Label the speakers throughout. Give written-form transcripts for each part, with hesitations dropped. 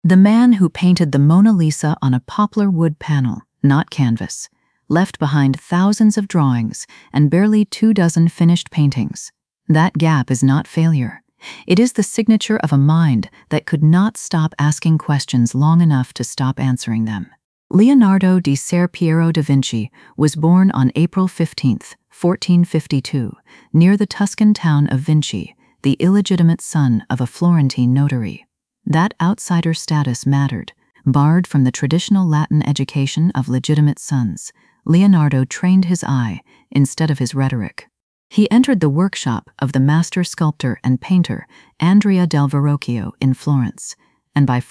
Speaker 1: The man who painted the Mona Lisa on a poplar wood panel, not canvas, left behind thousands of drawings and barely 24 finished paintings. That gap is not failure. It is the signature of a mind that could not stop asking questions long enough to stop answering them. Leonardo di Ser Piero da Vinci was born on April 15, 1452, near the Tuscan town of Vinci, the illegitimate son of a Florentine notary. That outsider status mattered. Barred from the traditional Latin education of legitimate sons, Leonardo trained his eye instead of his rhetoric. He entered the workshop of the master sculptor and painter Andrea del Verrocchio in Florence, and by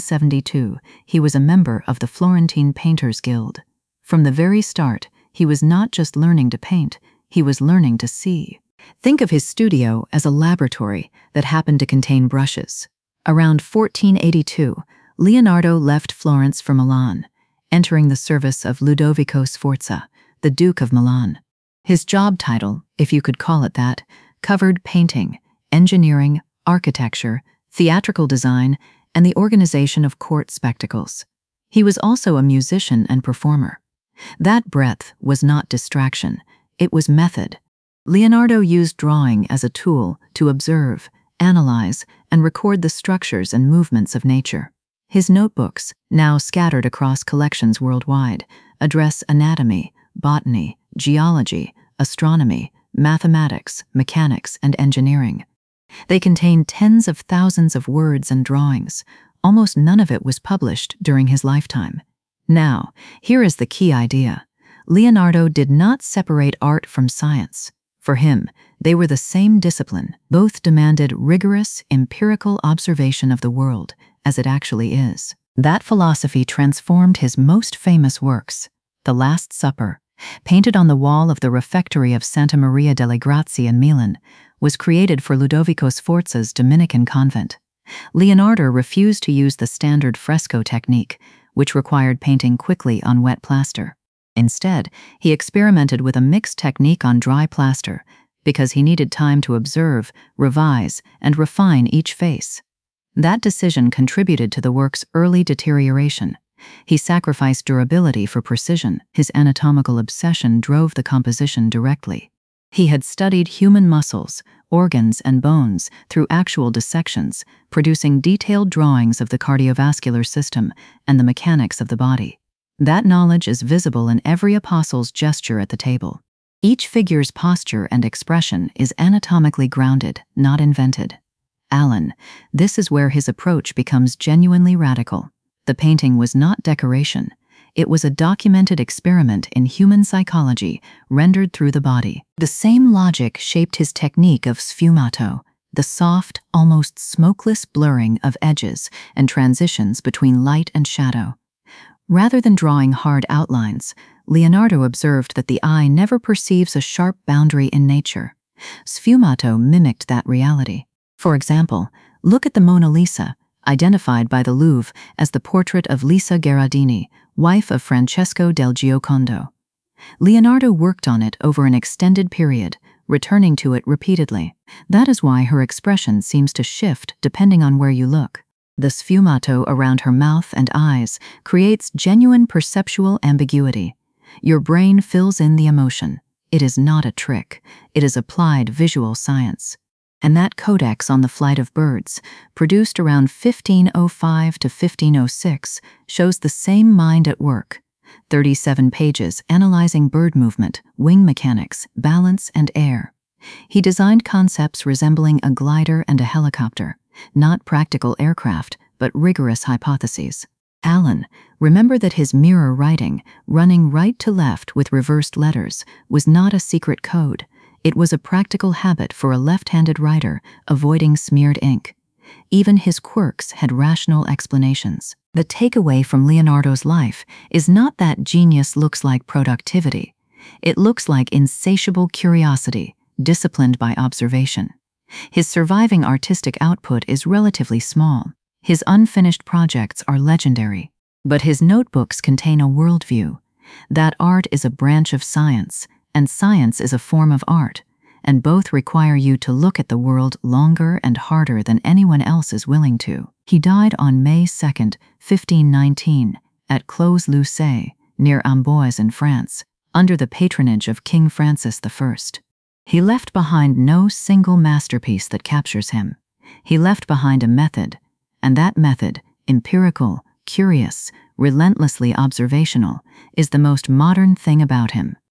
Speaker 1: 1472 he was a member of the Florentine Painters Guild. From the very start, he was not just learning to paint, he was learning to see. Think of his studio as a laboratory that happened to contain brushes. Around 1482, Leonardo left Florence for Milan, entering the service of Ludovico Sforza, the Duke of Milan. His job title, if you could call it that, covered painting, engineering, architecture, theatrical design, and the organization of court spectacles. He was also a musician and performer. That breadth was not distraction, it was method. Leonardo used drawing as a tool to observe, analyze, and record the structures and movements of nature. His notebooks, now scattered across collections worldwide, address anatomy, botany, geology, astronomy, mathematics, mechanics, and engineering. They contain tens of thousands of words and drawings. Almost none of it was published during his lifetime. Now, here is the key idea. Leonardo did not separate art from science. For him, they were the same discipline. Both demanded rigorous, empirical observation of the world as it actually is. That philosophy transformed his most famous works. The Last Supper, painted on the wall of the refectory of Santa Maria delle Grazie in Milan, was created for Ludovico Sforza's Dominican convent. Leonardo refused to use the standard fresco technique, which required painting quickly on wet plaster. Instead, he experimented with a mixed technique on dry plaster because he needed time to observe, revise, and refine each face. That decision contributed to the work's early deterioration. He sacrificed durability for precision. His anatomical obsession drove the composition directly. He had studied human muscles, organs, and bones through actual dissections, producing detailed drawings of the cardiovascular system and the mechanics of the body. That knowledge is visible in every apostle's gesture at the table. Each figure's posture and expression is anatomically grounded, not invented. Alan, this is where his approach becomes genuinely radical. The painting was not decoration. It was a documented experiment in human psychology rendered through the body. The same logic shaped his technique of sfumato, the soft, almost smokeless blurring of edges and transitions between light and shadow. Rather than drawing hard outlines, Leonardo observed that the eye never perceives a sharp boundary in nature. Sfumato mimicked that reality. For example, look at the Mona Lisa, identified by the Louvre as the portrait of Lisa Gherardini, wife of Francesco del Giocondo. Leonardo worked on it over an extended period, returning to it repeatedly. That is why her expression seems to shift depending on where you look. The sfumato around her mouth and eyes creates genuine perceptual ambiguity. Your brain fills in the emotion. It is not a trick. It is applied visual science. And that codex on the flight of birds, produced around 1505 to 1506, shows the same mind at work. 37 pages analyzing bird movement, wing mechanics, balance, and air. He designed concepts resembling a glider and a helicopter, not practical aircraft, but rigorous hypotheses. Alan, remember that his mirror writing, running right to left with reversed letters, was not a secret code. It was a practical habit for a left-handed writer, avoiding smeared ink. Even his quirks had rational explanations. The takeaway from Leonardo's life is not that genius looks like productivity. It looks like insatiable curiosity, disciplined by observation. His surviving artistic output is relatively small. His unfinished projects are legendary. But his notebooks contain a worldview. That art is a branch of science, and science is a form of art, and both require you to look at the world longer and harder than anyone else is willing to. He died on May 2, 1519, at Clos-Lucé, near Amboise in France, under the patronage of King Francis I. He left behind no single masterpiece that captures him. He left behind a method, and that method, empirical, curious, relentlessly observational, is the most modern thing about him.